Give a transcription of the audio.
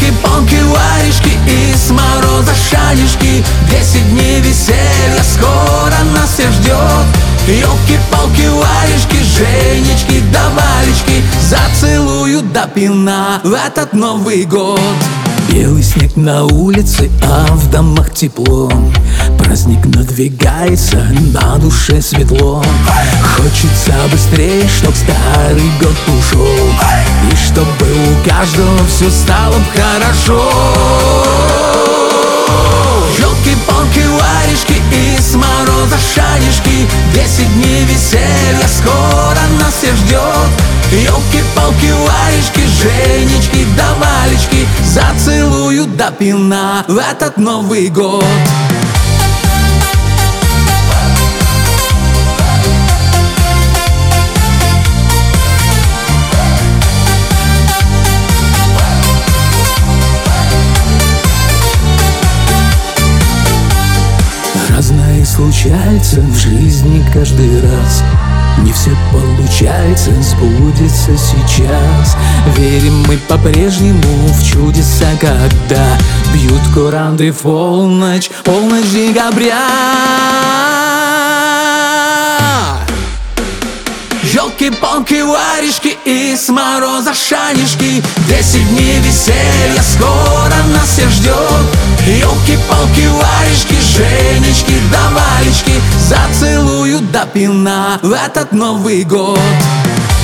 Ёлки-палки, варежки, из мороза шаришки. 10 дней веселья скоро нас всех ждет. Ёлки-палки, варежки, Женечки да Валечки зацелуют до пьяна в этот Новый год. Белый снег на улице, а в домах тепло. Праздник надвигается, на душе светло. Хочется быстрее, чтоб старый год ушел, и чтобы у каждого все стало б хорошо. Ёлки-палки, варежки, из мороза шаришки. 10 дней веселья скоро нас всех ждет. Ёлки-палки, варежки, Женечки да Валечки зацелуют до пьяна в этот Новый год. Разное случается в жизни каждый раз. Не все получается, сбудется сейчас. Верим мы по-прежнему в чудеса, когда бьют куранты в полночь декабря. Ёлки-палки, варежки, из мороза шаришки. 10 дней веселья скоро нас всех ждет. Ёлки-палки, варежки, Женечки да Валечки зацелуют до пьяна в этот Новый год.